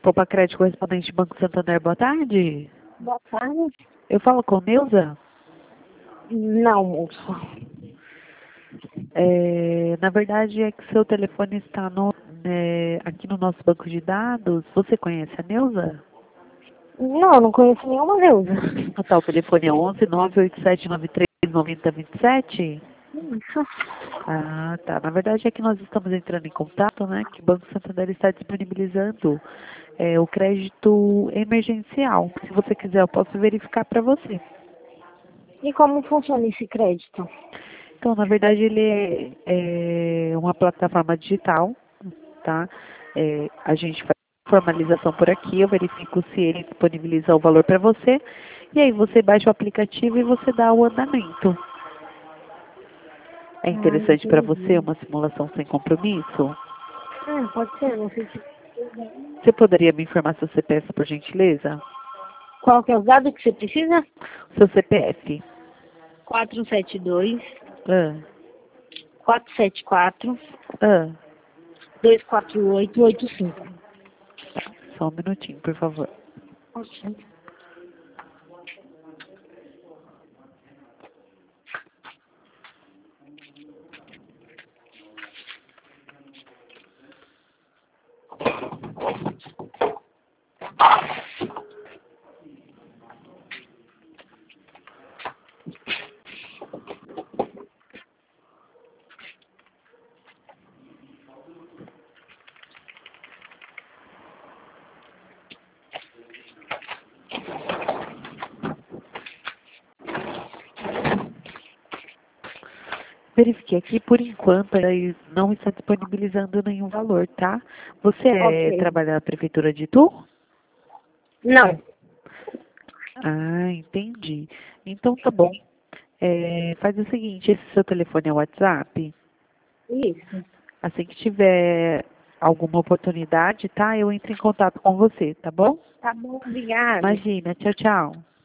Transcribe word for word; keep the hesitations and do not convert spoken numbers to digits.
Poupa Crédito correspondente Banco Santander, boa tarde. Boa tarde. Eu falo com Neuza? Não, moço. É, na verdade é que seu telefone está no, né, aqui no nosso banco de dados. Você conhece a Neuza? Não, não conheço nenhuma Neuza. Ah, tá, o telefone é onze nove oito sete nove três nove zero dois sete? Isso. Ah, tá. Na verdade é que nós estamos entrando em contato, né? Que o Banco Santander está disponibilizando é, o crédito emergencial. Se você quiser, eu posso verificar para você. E como funciona esse crédito? Então, na verdade, ele é, é uma plataforma digital, tá? É, a gente faz formalização por aqui, eu verifico se ele disponibiliza o valor para você, e aí você baixa o aplicativo e você dá o andamento. É Ah, interessante para você entendi. uma simulação sem compromisso? Ah, pode ser, não sei se... Você poderia me informar seu C P F, por gentileza? Qual que é o dado que você precisa? Seu C P F. quatro sete dois, Ah, quatro sete quatro, ah. dois quatro oito, oito cinco. Tá, só um minutinho, por favor. Ok. Verifiquei aqui, por enquanto, ele não está disponibilizando nenhum valor, tá? Você é, Ok. trabalha na Prefeitura de Itu? Não. Ah, entendi. Então tá bom. É, faz o seguinte, esse seu telefone é o WhatsApp? Isso. Assim que tiver alguma oportunidade, tá? Eu entro em contato com você, tá bom? Tá bom, obrigada. Imagina, tchau, tchau.